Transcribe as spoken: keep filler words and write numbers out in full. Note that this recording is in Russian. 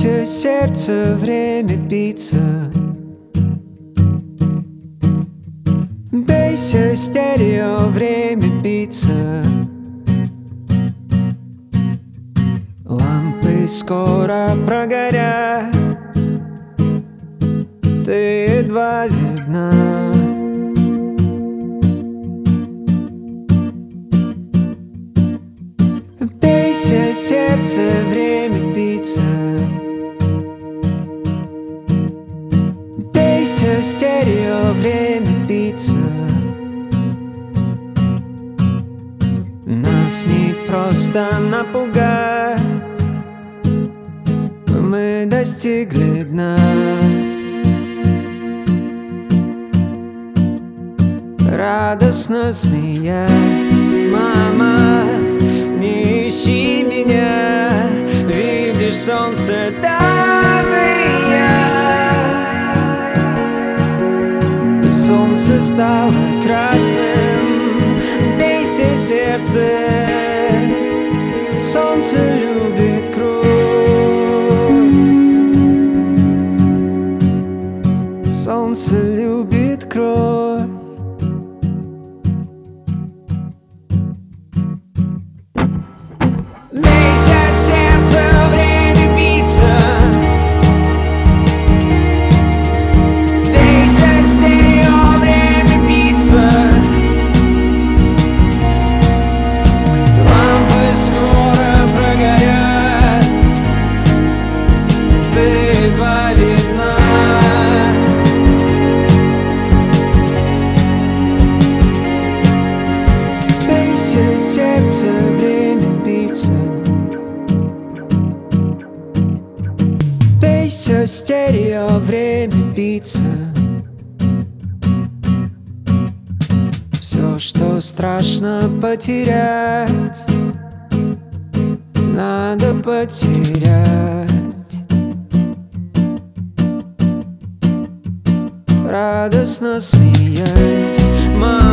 Бейся, сердце, время биться. Бейся, стерео, время биться. Лампы скоро прогорят, ты едва видна. Бейся, сердце, время биться. Бейся, стерео, время биться. Нас не просто напугать, мы достигли дна. Радостно смеясь, мама, не ищи меня, видишь, солнце там и я. И солнце стало красным, бейся, сердце, солнце любит кровь. Солнце любит кровь. Бейся, сердце, время биться. Бейся, стерео, время биться. Лампы скоро прогорят, ты едва видна. Бейся, сердце, время биться. Бейся, стерео, время биться. Все, что страшно потерять, надо потерять. Радостно смеясь,